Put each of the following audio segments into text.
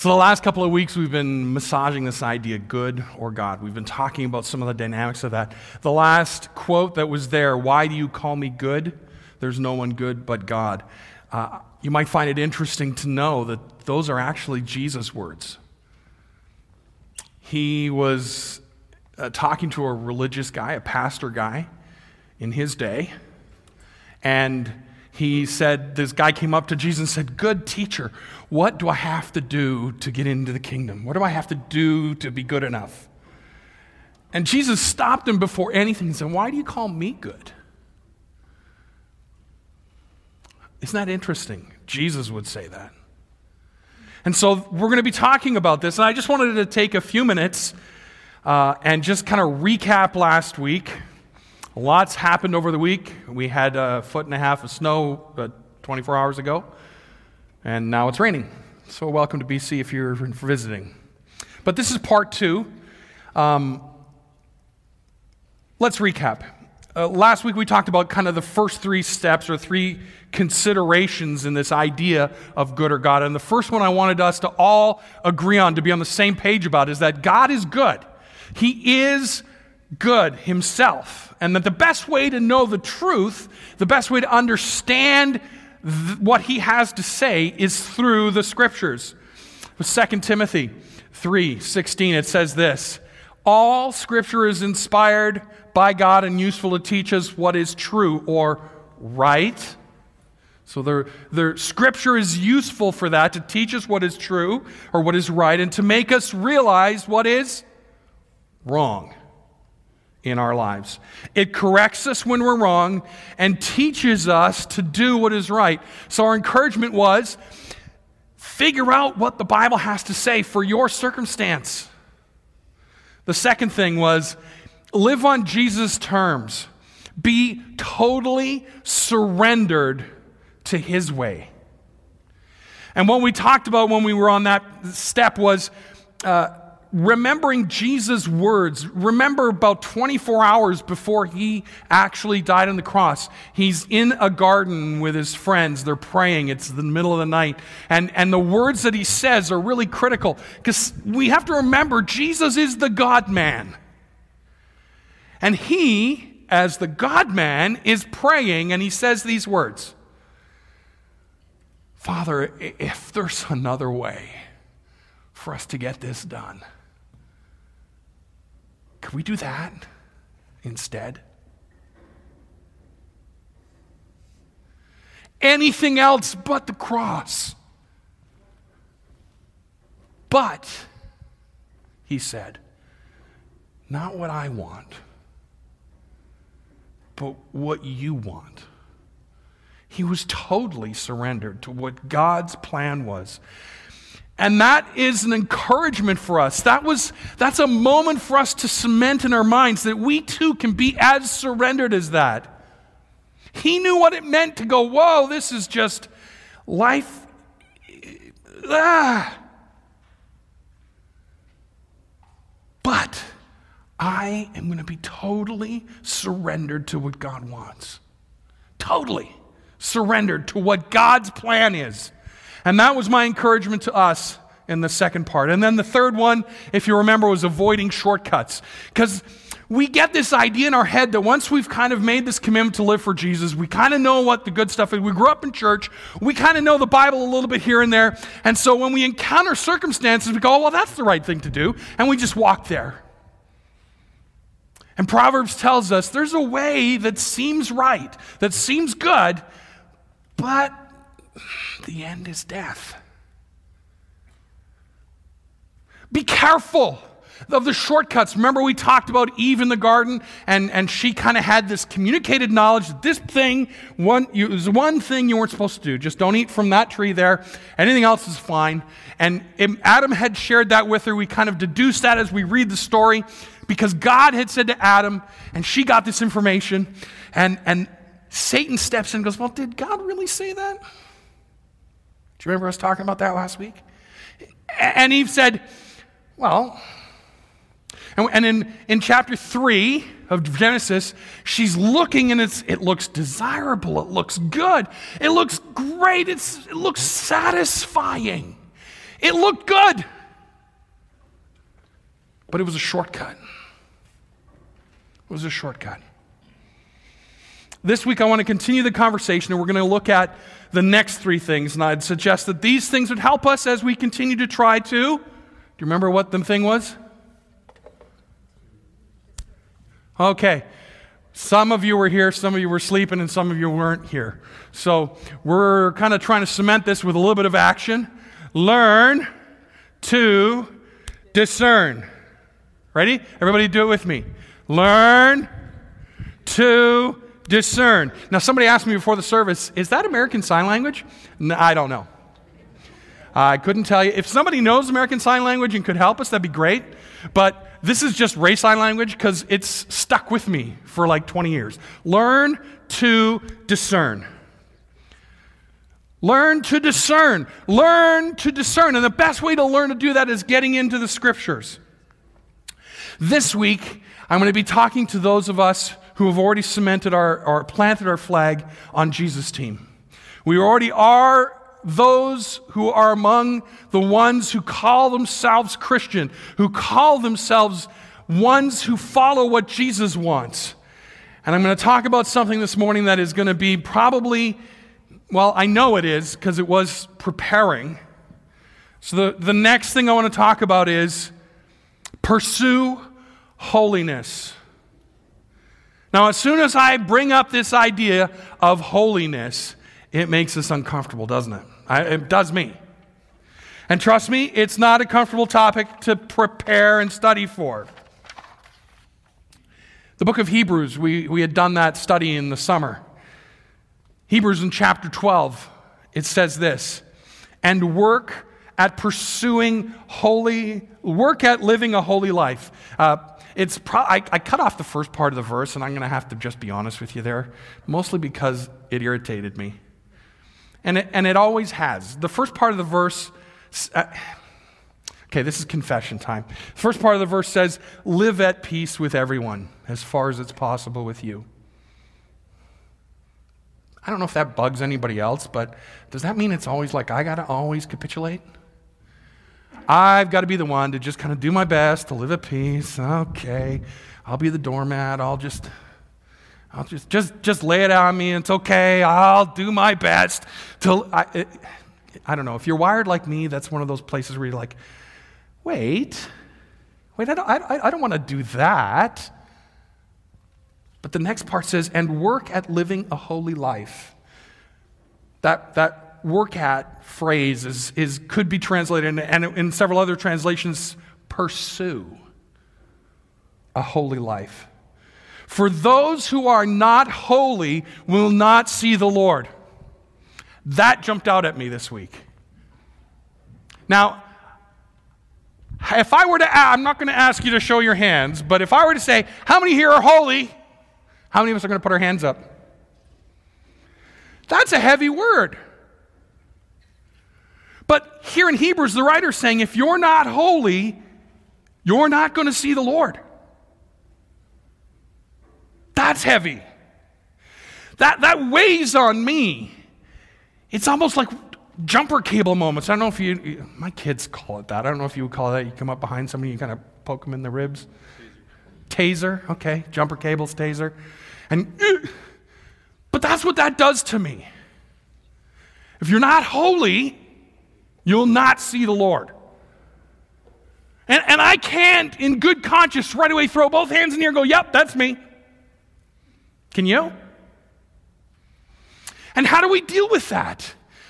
So the last couple of weeks we've been massaging this idea, good or God. We've been talking about some of the dynamics of that. The last quote that was there, why do you call me good? There's no one good but God. You might find it interesting to know that those are actually Jesus' words. He was talking to a religious guy, a pastor guy in his day, and he said, this guy came up to Jesus and said, good teacher, what do I have to do to get into the kingdom? What do I have to do to be good enough? And Jesus stopped him before anything and said, why do you call me good? Isn't that interesting? Jesus would say that. And so we're going to be talking about this, and I just wanted to take a few minutes and just kind of recap last week. Lots happened over the week. We had 1.5 feet of snow 24 hours ago, and now it's raining. So welcome to BC if you're visiting. But this is part 2. Let's recap. Last week we talked about kind of the first 3 steps or 3 considerations in this idea of good or God. And the first one I wanted us to all agree on, to be on the same page about, is that God is good. He is good himself. And that the best way to know the truth, the best way to understand what he has to say is through the scriptures. With 2 Timothy 3:16, it says this, all scripture is inspired by God and useful to teach us what is true or right. So the scripture is useful for that, to teach us what is true or what is right, and to make us realize what is wrong in our lives. It corrects us when we're wrong and teaches us to do what is right. So our encouragement was, figure out what the Bible has to say for your circumstance. The second thing was, live on Jesus' terms. Be totally surrendered to his way. And what we talked about when we were on that step was remembering Jesus' words. Remember about 24 hours before he actually died on the cross. He's in a garden with his friends. They're praying. It's the middle of the night. And the words that he says are really critical, because we have to remember Jesus is the God-man. And he, as the God-man, is praying, and he says these words, Father, if there's another way for us to get this done, could we do that instead? Anything else but the cross. But, he said, not what I want, but what you want. He was totally surrendered to what God's plan was. And that is an encouragement for us. That's a moment for us to cement in our minds that we too can be as surrendered as that. He knew what it meant to go, whoa, this is just life. But I am going to be totally surrendered to what God wants. Totally surrendered to what God's plan is. And that was my encouragement to us in the second part. And then the third one, if you remember, was avoiding shortcuts. Because we get this idea in our head that once we've kind of made this commitment to live for Jesus, we kind of know what the good stuff is. We grew up in church. We kind of know the Bible a little bit here and there. And so when we encounter circumstances, we go, oh, well, that's the right thing to do. And we just walk there. And Proverbs tells us there's a way that seems right, that seems good, but the end is death. Be careful of the shortcuts. Remember we talked about Eve in the garden, and she kind of had this communicated knowledge that this thing, was one thing you weren't supposed to do. Just don't eat from that tree there. Anything else is fine. And Adam had shared that with her. We kind of deduced that as we read the story, because God had said to Adam, and she got this information, and Satan steps in and goes, well, did God really say that? Do you remember us talking about that last week? And Eve said, well, and in chapter 3 of Genesis, she's looking and it looks desirable, it looks good, it looks great, it looks satisfying. It looked good, but it was a shortcut. It was a shortcut. This week I want to continue the conversation, and we're going to look at the next three things, and I'd suggest that these things would help us as we continue to try to, do you remember what the thing was? Okay. Some of you were here, some of you were sleeping, and some of you weren't here. So we're kind of trying to cement this with a little bit of action. Learn to discern. Ready? Everybody do it with me. Learn to discern. Now, somebody asked me before the service, is that American Sign Language? No, I don't know. I couldn't tell you. If somebody knows American Sign Language and could help us, that'd be great. But this is just Ray Sign Language because it's stuck with me for like 20 years. Learn to discern. Learn to discern. Learn to discern. And the best way to learn to do that is getting into the Scriptures. This week, I'm going to be talking to those of us who have already cemented or planted our flag on Jesus' team. We already are those who are among the ones who call themselves Christian, who call themselves ones who follow what Jesus wants. And I'm going to talk about something this morning that is going to be probably, well, I know it is because it was preparing. So the next thing I want to talk about is pursue holiness. Now, as soon as I bring up this idea of holiness, it makes us uncomfortable, doesn't it? It does me. And trust me, it's not a comfortable topic to prepare and study for. The book of Hebrews, we had done that study in the summer. Hebrews in chapter 12, it says this, and work at living a holy life. I cut off the first part of the verse, and I'm going to have to just be honest with you there, mostly because it irritated me. And it always has. The first part of the verse, okay, this is confession time. The first part of the verse says, live at peace with everyone as far as it's possible with you. I don't know if that bugs anybody else, but does that mean it's always like I got to always capitulate? I've got to be the one to just kind of do my best to live at peace. Okay, I'll be the doormat. I'll just lay it on me. It's okay. I'll do my best. I don't know. If you're wired like me, that's one of those places where you're like, wait, I don't want to do that. But the next part says, and work at living a holy life. That work at phrase could be translated, and in several other translations, pursue a holy life. For those who are not holy will not see the Lord. That jumped out at me this week. Now, if I were to I'm not going to ask you to show your hands, but if I were to say, how many here are holy? How many of us are going to put our hands up? That's a heavy word. But here in Hebrews, the writer's saying, if you're not holy, you're not going to see the Lord. That's heavy. That weighs on me. It's almost like jumper cable moments. I don't know if my kids call it that. I don't know if you would call it that. You come up behind somebody, you kind of poke them in the ribs. Taser, okay. Jumper cables, taser. But that's what that does to me. If you're not holy, you'll not see the Lord. And I can't, in good conscience, right away throw both hands in the air and go, yep, that's me. Can you? And how do we deal with that?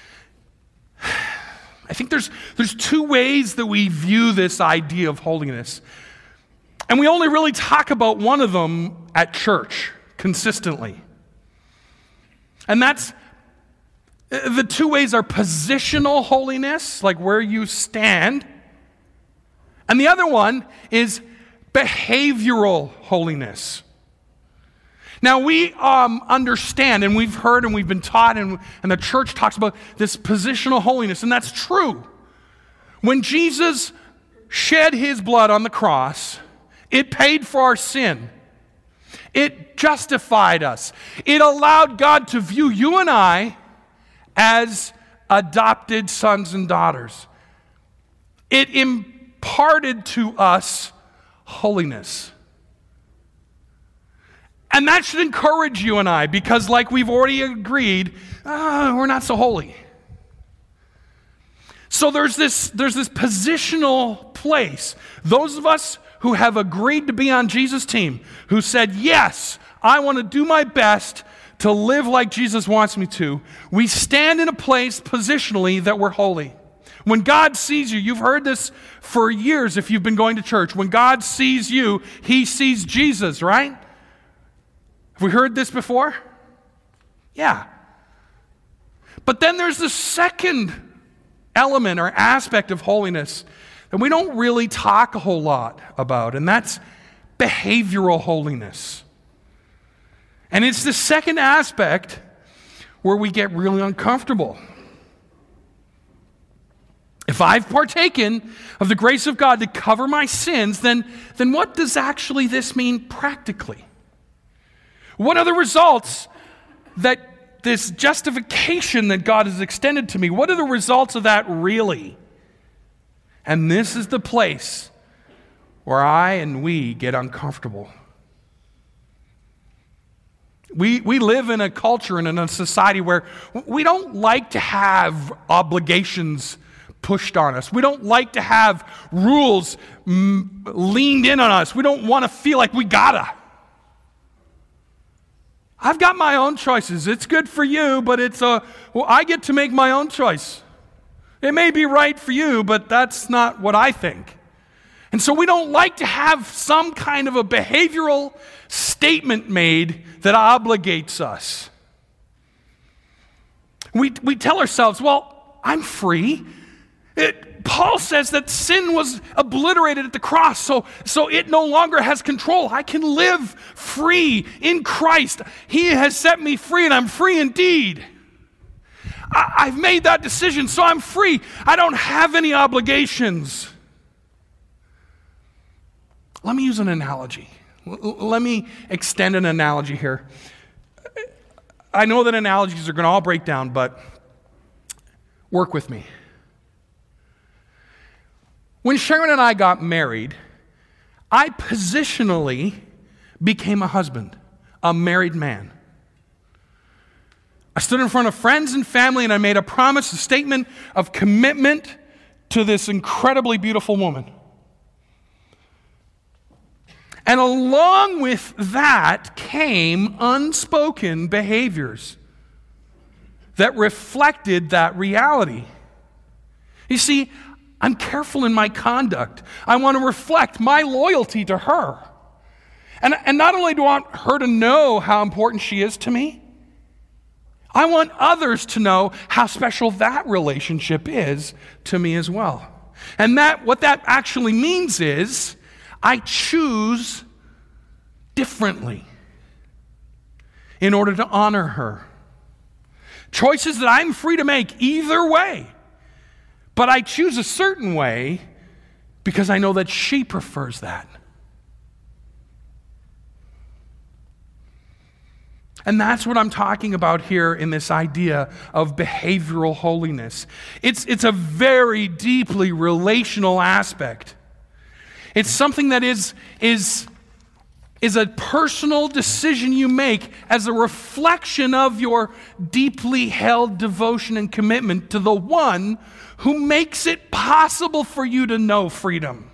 I think there's two ways that we view this idea of holiness. And we only really talk about one of them at church consistently. And that's, the two ways are positional holiness, like where you stand. And the other one is behavioral holiness. Now, we understand, and we've heard, and we've been taught, and the church talks about this positional holiness, and that's true. When Jesus shed his blood on the cross, it paid for our sin. It justified us. It allowed God to view you and I as adopted sons and daughters. it imparted to us holiness. And that should encourage you and I, because like we've already agreed, we're not so holy. So there's this positional place. Those of us who have agreed to be on Jesus' team, who said, yes, I want to do my best to live like Jesus wants me to, we stand in a place positionally that we're holy. When God sees you, you've heard this for years if you've been going to church. When God sees you, He sees Jesus, right? Have we heard this before? Yeah. But then there's the second element or aspect of holiness that we don't really talk a whole lot about, and that's behavioral holiness. And it's the second aspect where we get really uncomfortable. If I've partaken of the grace of God to cover my sins, then what does actually this mean practically? What are the results that this justification that God has extended to me, what are the results of that really? And this is the place where I and we get uncomfortable. We live in a culture and in a society where we don't like to have obligations pushed on us. We don't like to have rules leaned in on us. We don't want to feel like we gotta. I've got my own choices. It's good for you, but I get to make my own choice. It may be right for you, but that's not what I think. And so we don't like to have some kind of a behavioral statement made that obligates us. We tell ourselves, well, I'm free. Paul says that sin was obliterated at the cross, so it no longer has control. I can live free in Christ. He has set me free, and I'm free indeed. I've made that decision, so I'm free. I don't have any obligations. Let me use an analogy. Let me extend an analogy here. I know that analogies are going to all break down, but work with me. When Sharon and I got married, I positionally became a husband, a married man. I stood in front of friends and family and I made a promise, a statement of commitment to this incredibly beautiful woman. And along with that came unspoken behaviors that reflected that reality. You see, I'm careful in my conduct. I want to reflect my loyalty to her. And not only do I want her to know how important she is to me, I want others to know how special that relationship is to me as well. And what that actually means is I choose differently in order to honor her. Choices that I'm free to make either way. But I choose a certain way because I know that she prefers that. And that's what I'm talking about here in this idea of behavioral holiness. It's a very deeply relational aspect. It's something that is a personal decision you make as a reflection of your deeply held devotion and commitment to the one who makes it possible for you to know freedom.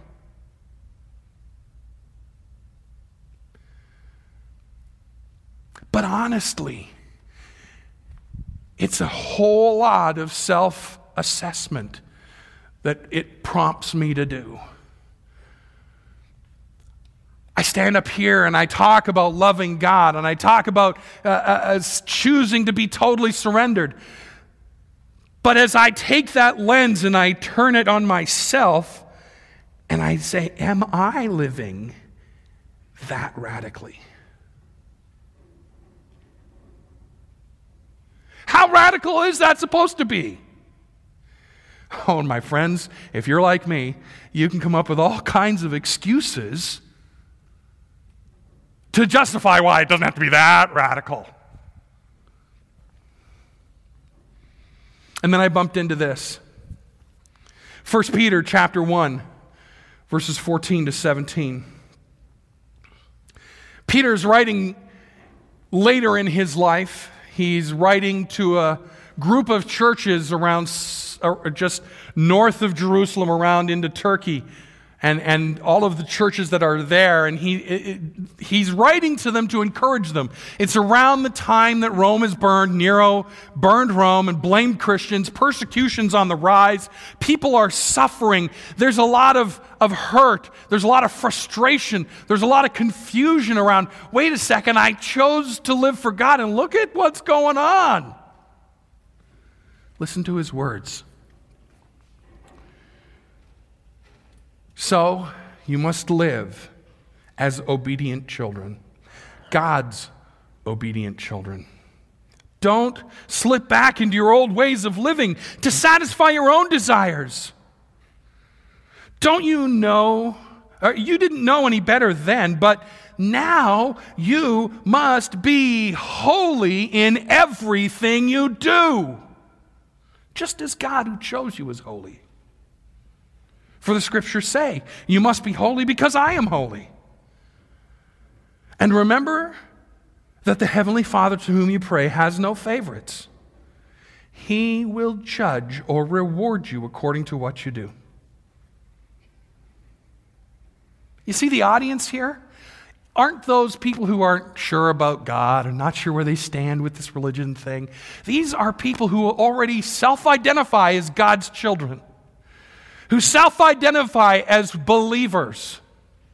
But honestly, it's a whole lot of self-assessment that it prompts me to do. I stand up here and I talk about loving God and I talk about choosing to be totally surrendered. But as I take that lens and I turn it on myself and I say, am I living that radically? How radical is that supposed to be? Oh, my friends, if you're like me, you can come up with all kinds of excuses to justify why it doesn't have to be that radical. And then I bumped into this. 1 Peter chapter 1, verses 14 to 17. Peter's writing later in his life. He's writing to a group of churches around just north of Jerusalem, around into Turkey, and all of the churches that are there, and he's writing to them to encourage them. It's around the time that Rome is burned. Nero burned Rome and blamed Christians. Persecution's on the rise. People are suffering. There's a lot of hurt. There's a lot of frustration. There's a lot of confusion around, wait a second, I chose to live for God, and look at what's going on. Listen to his words. So, you must live as obedient children, God's obedient children. Don't slip back into your old ways of living to satisfy your own desires. Don't you know, you didn't know any better then, but now you must be holy in everything you do, just as God who chose you is holy. For the scriptures say, you must be holy because I am holy. And remember that the Heavenly Father to whom you pray has no favorites. He will judge or reward you according to what you do. You see the audience here? Aren't those people who aren't sure about God or not sure where they stand with this religion thing? These are people who already self-identify as God's children, who self-identify as believers.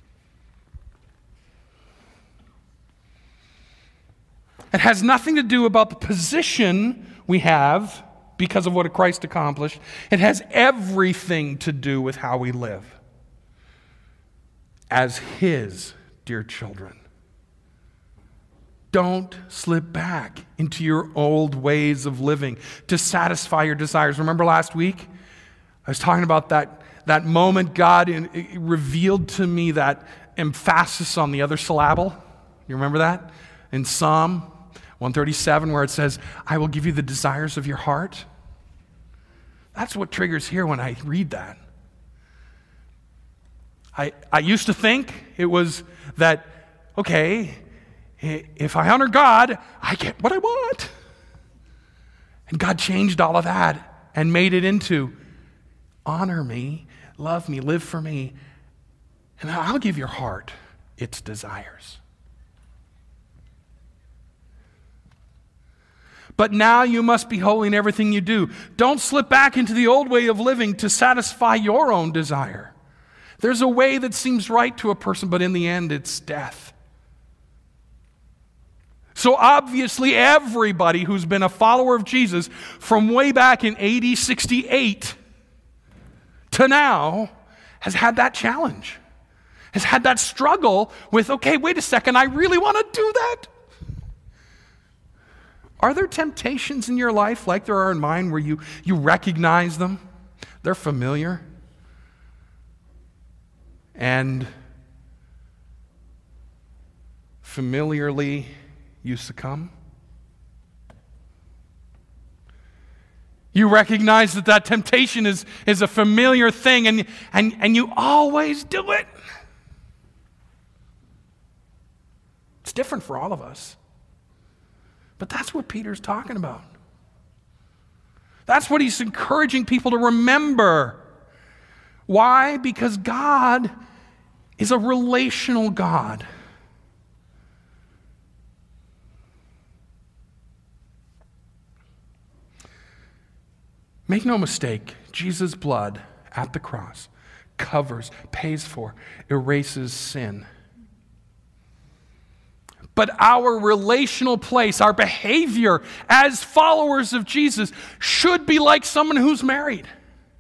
It has nothing to do about the position we have because of what Christ accomplished. It has everything to do with how we live as His dear children. Don't slip back into your old ways of living to satisfy your desires. Remember last week? I was talking about that moment God revealed to me that emphasis on the other syllable. You remember that? In Psalm 137 where it says, I will give you the desires of your heart. That's what triggers here when I read that. I used to think it was that, okay, if I honor God, I get what I want. And God changed all of that and made it into honor me, love me, live for me, and I'll give your heart its desires. But now you must be holy in everything you do. Don't slip back into the old way of living to satisfy your own desire. There's a way that seems right to a person, but in the end it's death. So obviously everybody who's been a follower of Jesus from way back in AD 68 to now has had that challenge, has had that struggle with, okay, wait a second, I really want to do that. Are there temptations in your life like there are in mine where you recognize them? They're familiar. And familiarly you succumb? You recognize that temptation is a familiar thing and you always do it. It's different for all of us. But that's what Peter's talking about. That's what he's encouraging people to remember. Why? Because God is a relational God. Make no mistake, Jesus' blood at the cross covers, pays for, erases sin. But our relational place, our behavior as followers of Jesus should be like someone who's married.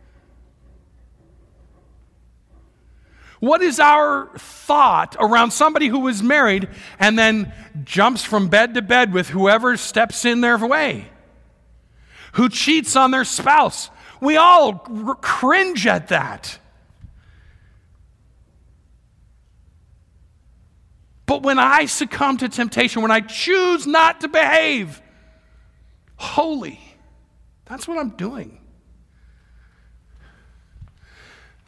What is our thought around somebody who is married and then jumps from bed to bed with whoever steps in their way? Who cheats on their spouse? We all cringe at that. But when I succumb to temptation, when I choose not to behave holy, that's what I'm doing.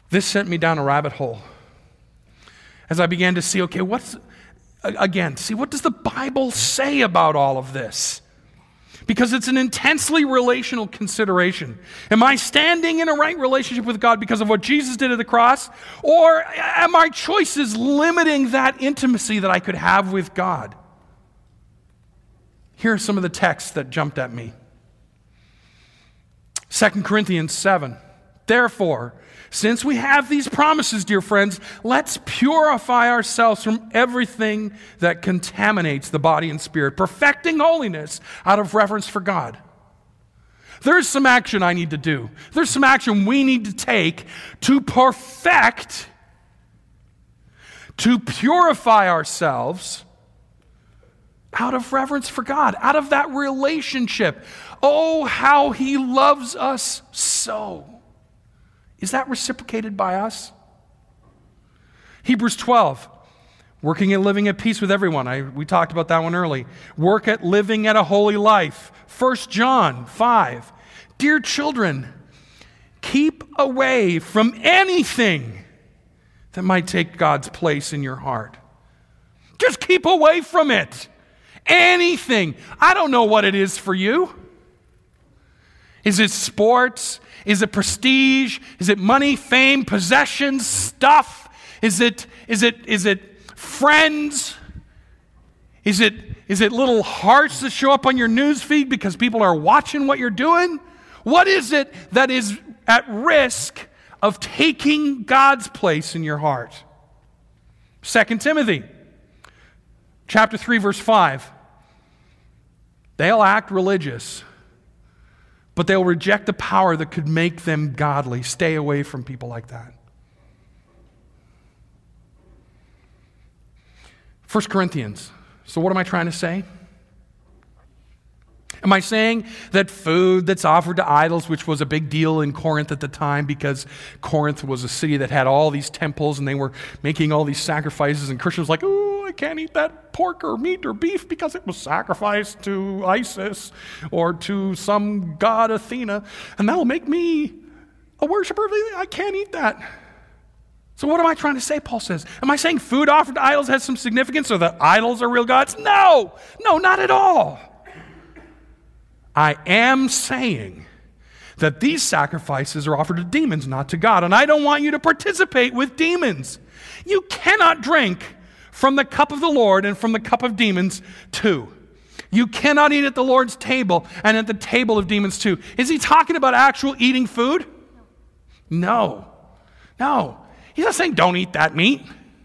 This sent me down a rabbit hole as I began to see, okay, what does the Bible say about all of this? Because it's an intensely relational consideration. Am I standing in a right relationship with God because of what Jesus did at the cross? Or am my choices limiting that intimacy that I could have with God? Here are some of the texts that jumped at me. 2 Corinthians 7. Therefore, since we have these promises, dear friends, let's purify ourselves from everything that contaminates the body and spirit, perfecting holiness out of reverence for God. There's some action I need to do. There's some action we need to take to perfect, to purify ourselves out of reverence for God, out of that relationship. Oh, how He loves us so. Is that reciprocated by us? Hebrews 12, working at living at peace with everyone. We talked about that one early. Work at living at a holy life. 1 John 5, dear children, keep away from anything that might take God's place in your heart. Just keep away from it. Anything. I don't know what it is for you. Is it sports? Is it prestige? Is it money, fame, possessions, stuff? Is it friends? Is it little hearts that show up on your news feed because people are watching what you're doing? What is it that is at risk of taking God's place in your heart? 2 Timothy chapter 3, verse 5. They'll act religious, but they'll reject the power that could make them godly. Stay away from people like that. 1 Corinthians. So what am I trying to say? Am I saying that food that's offered to idols, which was a big deal in Corinth at the time because Corinth was a city that had all these temples and they were making all these sacrifices, and Christians were like, oh, I can't eat that pork or meat or beef because it was sacrificed to Isis or to some god Athena, and that'll make me a worshiper. I can't eat that. So what am I trying to say, Paul says? Am I saying food offered to idols has some significance or that idols are real gods? No, not at all. I am saying that these sacrifices are offered to demons, not to God. And I don't want you to participate with demons. You cannot drink from the cup of the Lord and from the cup of demons too. You cannot eat at the Lord's table and at the table of demons too. Is he talking about actual eating food? No. He's not saying don't eat that meat.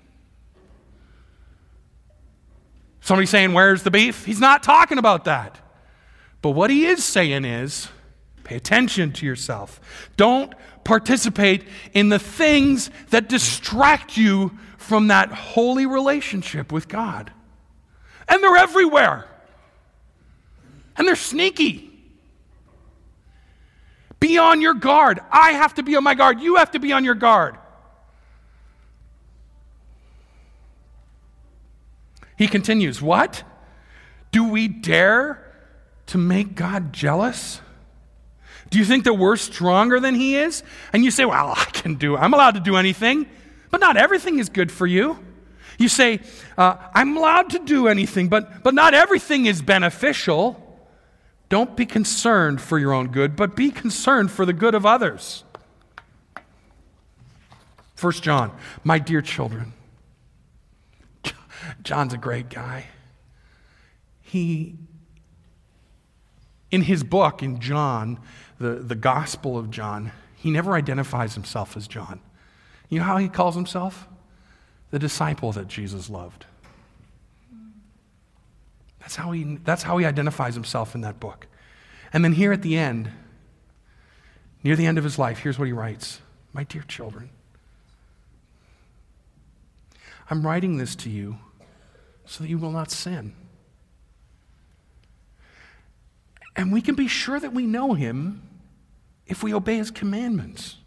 Somebody saying, where's the beef? He's not talking about that. But what he is saying is, pay attention to yourself. Don't participate in the things that distract you from that holy relationship with God. And they're everywhere. And they're sneaky. Be on your guard. I have to be on my guard. You have to be on your guard. He continues, what? Do we dare to make God jealous? Do you think that we're stronger than He is? And you say, well, I'm allowed to do anything, but not everything is good for you. You say, I'm allowed to do anything, but not everything is beneficial. Don't be concerned for your own good, but be concerned for the good of others. 1 John, my dear children. John's a great guy. In his book, in John, the Gospel of John, he never identifies himself as John. You know how he calls himself? The disciple that Jesus loved. That's how he identifies himself in that book. And then here at the end, near the end of his life, here's what he writes. My dear children, I'm writing this to you so that you will not sin. And we can be sure that we know Him if we obey His commandments.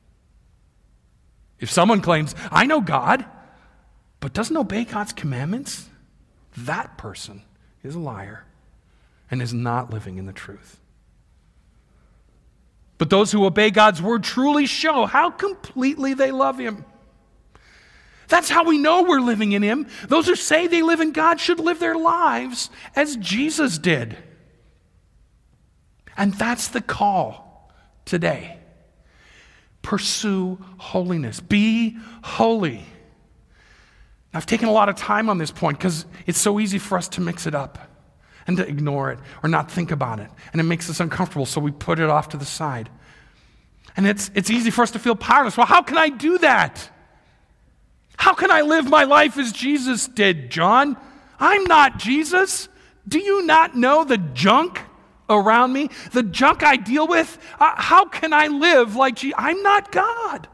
If someone claims, I know God, but doesn't obey God's commandments, that person is a liar and is not living in the truth. But those who obey God's word truly show how completely they love him. That's how we know we're living in him. Those who say they live in God should live their lives as Jesus did. And that's the call today. Pursue holiness. Be holy. I've taken a lot of time on this point because it's so easy for us to mix it up and to ignore it or not think about it. And it makes us uncomfortable, so we put it off to the side. And it's easy for us to feel powerless. Well, how can I do that? How can I live my life as Jesus did, John? I'm not Jesus. Do you not know the junk around me? The junk I deal with? How can I live like Jesus? I'm not God.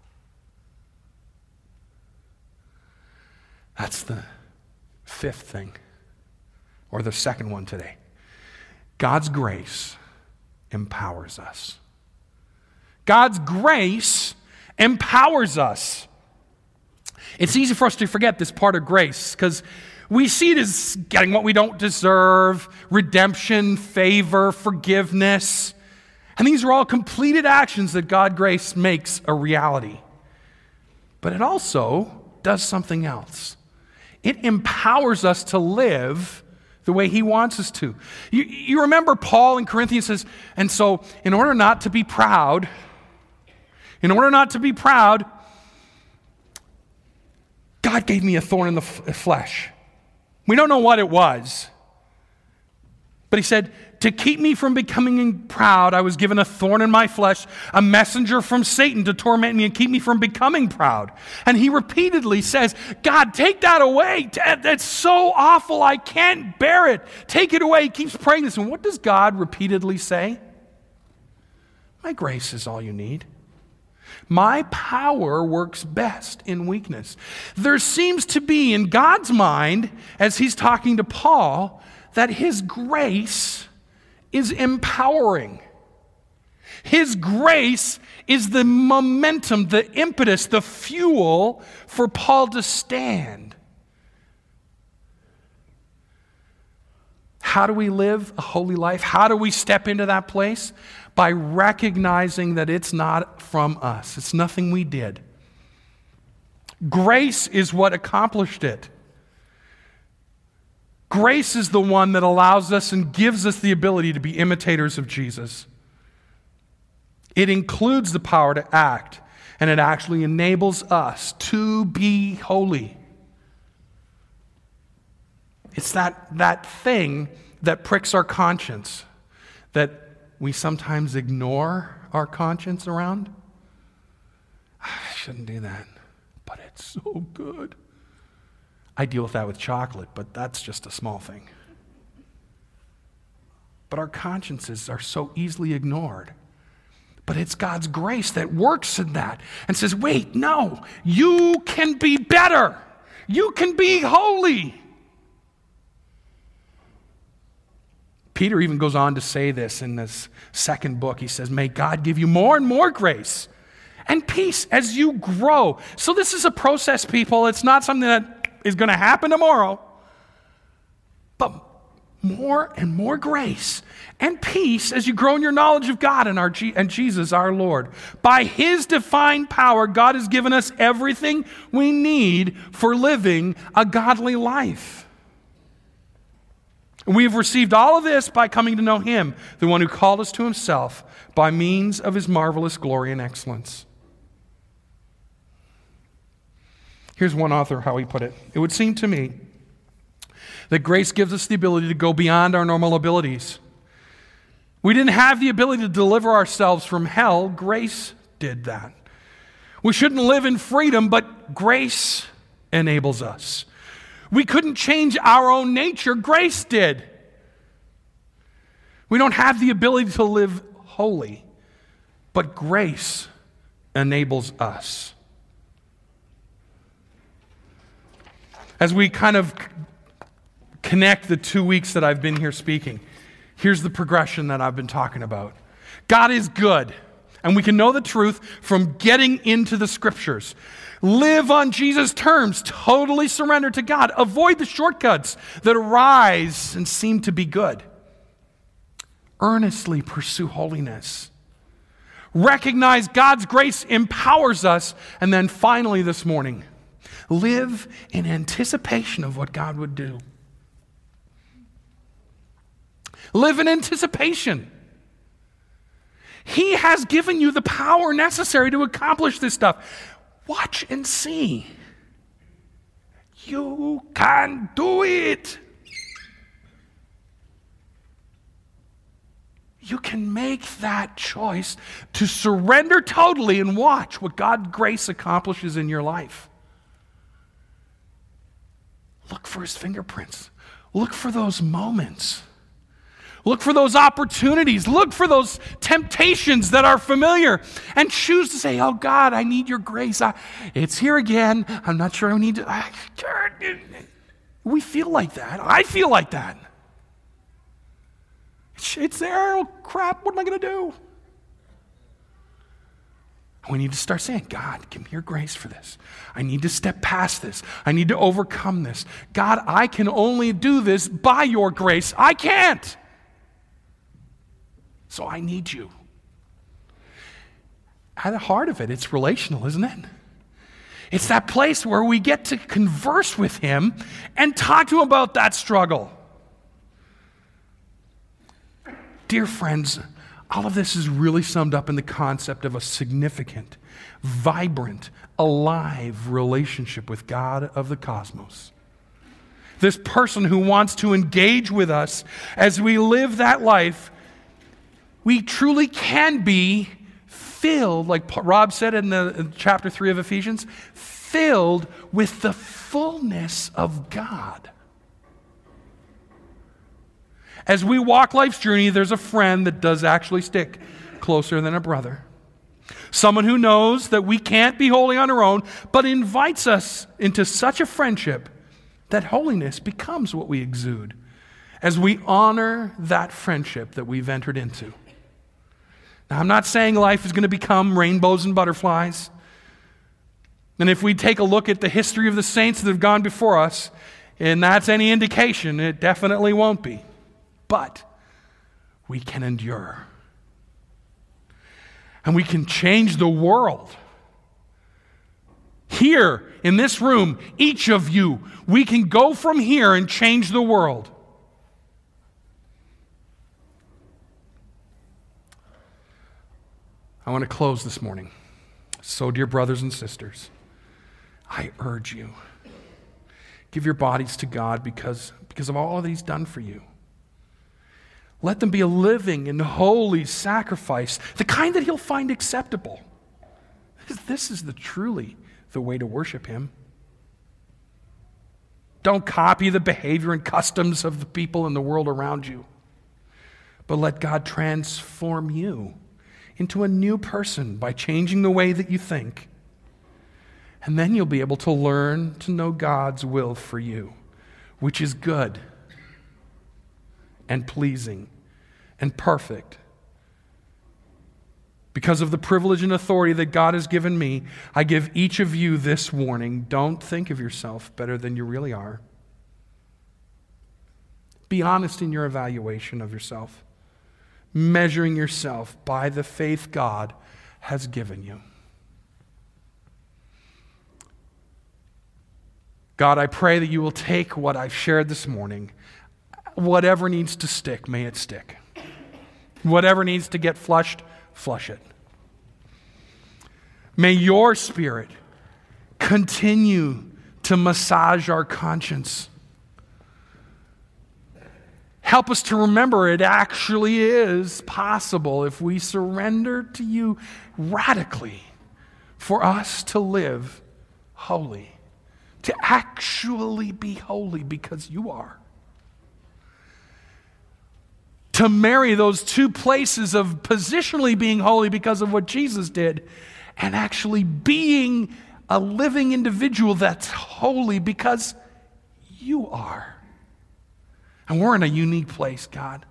That's the fifth thing, or the second one today. God's grace empowers us. God's grace empowers us. It's easy for us to forget this part of grace because we see it as getting what we don't deserve, redemption, favor, forgiveness. And these are all completed actions that God's grace makes a reality. But it also does something else. It empowers us to live the way he wants us to. You remember Paul in Corinthians says, and so in order not to be proud, God gave me a thorn in the flesh. We don't know what it was. But he said, to keep me from becoming proud, I was given a thorn in my flesh, a messenger from Satan to torment me and keep me from becoming proud. And he repeatedly says, God, take that away. That's so awful. I can't bear it. Take it away. He keeps praying this. And what does God repeatedly say? My grace is all you need. My power works best in weakness. There seems to be in God's mind, as he's talking to Paul, that his grace is empowering. His grace is the momentum, the impetus, the fuel for Paul to stand. How do we live a holy life? How do we step into that place? By recognizing that it's not from us. It's nothing we did. Grace is what accomplished it. Grace is the one that allows us and gives us the ability to be imitators of Jesus. It includes the power to act, and it actually enables us to be holy. It's that thing that pricks our conscience, that we sometimes ignore our conscience around. I shouldn't do that, but it's so good. I deal with that with chocolate, but that's just a small thing. But our consciences are so easily ignored. But it's God's grace that works in that and says, wait, no, you can be better. You can be holy. Peter even goes on to say this in this second book. He says, may God give you more and more grace and peace as you grow. So this is a process, people. It's not something that is going to happen tomorrow. But more and more grace and peace as you grow in your knowledge of God and Jesus our Lord. By his divine power, God has given us everything we need for living a godly life. We have received all of this by coming to know him, the one who called us to himself by means of his marvelous glory and excellence. Here's one author how he put it. It would seem to me that grace gives us the ability to go beyond our normal abilities. We didn't have the ability to deliver ourselves from hell. Grace did that. We shouldn't live in freedom, but grace enables us. We couldn't change our own nature. Grace did. We don't have the ability to live holy, but grace enables us. As we kind of connect the 2 weeks that I've been here speaking, here's the progression that I've been talking about. God is good, and we can know the truth from getting into the Scriptures. Live on Jesus' terms, totally surrender to God. Avoid the shortcuts that arise and seem to be good. Earnestly pursue holiness. Recognize God's grace empowers us. And then finally this morning, live in anticipation of what God would do. Live in anticipation. He has given you the power necessary to accomplish this stuff. Watch and see. You can do it. You can make that choice to surrender totally and watch what God's grace accomplishes in your life. Look for His fingerprints. Look for those moments. Look for those opportunities. Look for those temptations that are familiar and choose to say, oh God, I need your grace. It's here again. I'm not sure I need to. We feel like that. I feel like that. It's there. Oh crap, what am I going to do? We need to start saying, God, give me your grace for this. I need to step past this. I need to overcome this. God, I can only do this by your grace. I can't. So I need you. At the heart of it, it's relational, isn't it? It's that place where we get to converse with Him and talk to Him about that struggle. Dear friends, all of this is really summed up in the concept of a significant, vibrant, alive relationship with God of the cosmos. This person who wants to engage with us as we live that life, we truly can be filled, like Rob said in chapter 3 of Ephesians, filled with the fullness of God. As we walk life's journey, there's a friend that does actually stick closer than a brother. Someone who knows that we can't be holy on our own, but invites us into such a friendship that holiness becomes what we exude as we honor that friendship that we've entered into. Now, I'm not saying life is going to become rainbows and butterflies. And if we take a look at the history of the saints that have gone before us, and that's any indication, it definitely won't be. But we can endure. And we can change the world. Here, in this room, each of you, we can go from here and change the world. I want to close this morning. So, dear brothers and sisters, I urge you, give your bodies to God because of all that He's done for you. Let them be a living and holy sacrifice, the kind that He'll find acceptable. This is truly the way to worship Him. Don't copy the behavior and customs of the people in the world around you, but let God transform you into a new person by changing the way that you think. And then you'll be able to learn to know God's will for you, which is good and pleasing and perfect. Because of the privilege and authority that God has given me, I give each of you this warning. Don't think of yourself better than you really are. Be honest in your evaluation of yourself, measuring yourself by the faith God has given you. God, I pray that you will take what I've shared this morning. Whatever needs to stick, may it stick. Whatever needs to get flushed, flush it. May your Spirit continue to massage our conscience. Help us to remember it actually is possible if we surrender to you radically for us to live holy, to actually be holy because you are. To marry those two places of positionally being holy because of what Jesus did and actually being a living individual that's holy because you are. And we're in a unique place, God.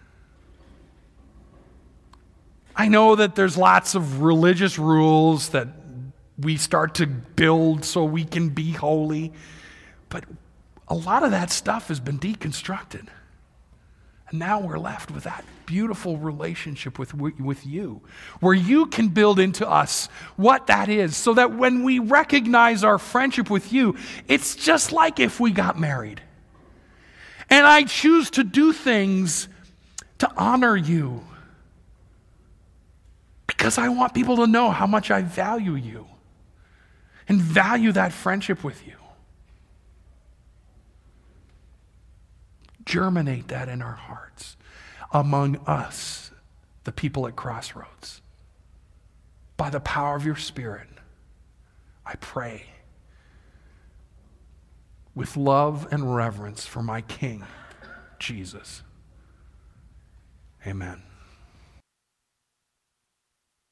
I know that there's lots of religious rules that we start to build so we can be holy, but a lot of that stuff has been deconstructed. And now we're left with that beautiful relationship with you, where you can build into us what that is, so that when we recognize our friendship with you, it's just like if we got married. And I choose to do things to honor you because I want people to know how much I value you and value that friendship with you. Germinate that in our hearts among us, the people at Crossroads. By the power of your Spirit, I pray with love and reverence for my King, Jesus. Amen.